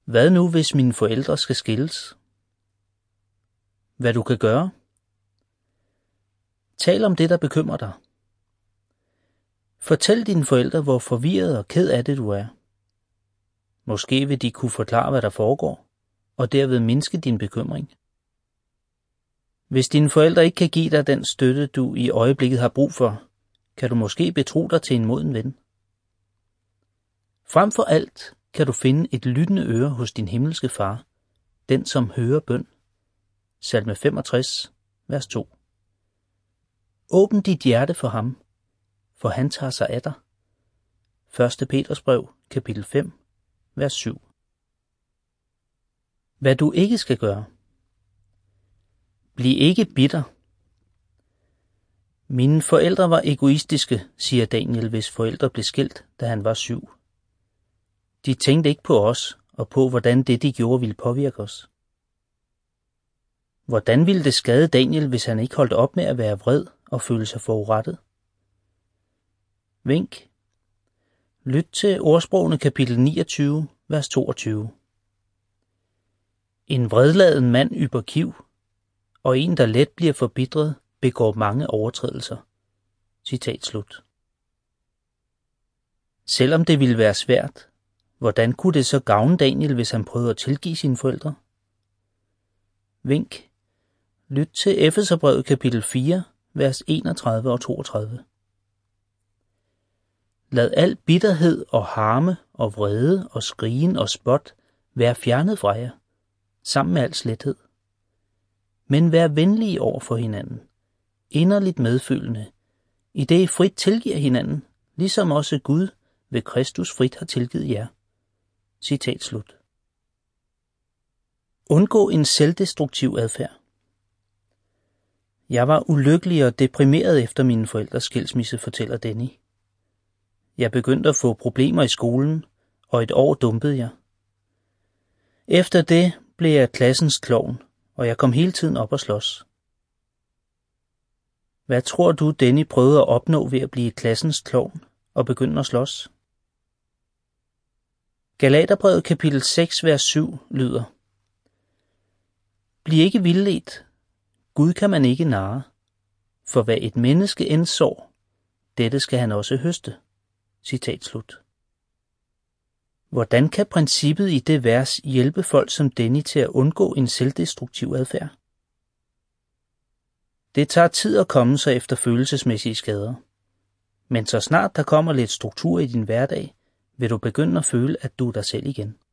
Hvad nu, hvis mine forældre skal skilles? Hvad du kan gøre? Tal om det, der bekymrer dig. Fortæl dine forældre, hvor forvirret og ked af det du er. Måske vil de kunne forklare, hvad der foregår, og derved mindske din bekymring. Hvis dine forældre ikke kan give dig den støtte, du i øjeblikket har brug for, kan du måske betro dig til en moden ven. Frem for alt kan du finde et lyttende øre hos din himmelske far, den som hører bøn. Salme 65, vers 2. Åbn dit hjerte for ham, for han tager sig af dig. 1. Peters brev, kapitel 5, vers 7. Hvad du ikke skal gøre. Bliv ikke bitter. Mine forældre var egoistiske, siger Daniel, hvis forældre blev skilt, da han var 7. De tænkte ikke på os og på, hvordan det, de gjorde, ville påvirke os. Hvordan ville det skade Daniel, hvis han ikke holdt op med at være vred og føle sig forurettet? Vink. Lyt til ordsprogene kapitel 29, vers 22. En vredladen mand ypper kiv, og en, der let bliver forbitret, begår mange overtrædelser. Citat slut. Selvom det ville være svært, hvordan kunne det så gavne Daniel, hvis han prøvede at tilgive sine forældre? Vink. Lyt til Efeserbrevet kapitel 4, vers 31 og 32. Lad al bitterhed og harme og vrede og skrigen og spot være fjernet fra jer, sammen med al slethed. Men vær venlige over for hinanden, inderligt medfølende, i det I frit tilgiver hinanden, ligesom også Gud ved Kristus frit har tilgivet jer. Citat slut. Undgå en selvdestruktiv adfærd. Jeg var ulykkelig og deprimeret efter mine forældres skilsmisse, fortæller Denny. Jeg begyndte at få problemer i skolen, og et år dumpede jeg. Efter det blev jeg klassens klovn, og jeg kom hele tiden op og slås. Hvad tror du, Denny prøvede at opnå ved at blive klassens klovn og begynde at slås? Galaterbrevet kapitel 6, vers 7 lyder: Bliv ikke vildledt. Gud kan man ikke narre, for hvad et menneske end sår, dette skal han også høste. Citat slut. Hvordan kan princippet i det vers hjælpe folk som Denny til at undgå en selvdestruktiv adfærd? Det tager tid at komme sig efter følelsesmæssige skader. Men så snart der kommer lidt struktur i din hverdag, vil du begynde at føle, at du er dig selv igen.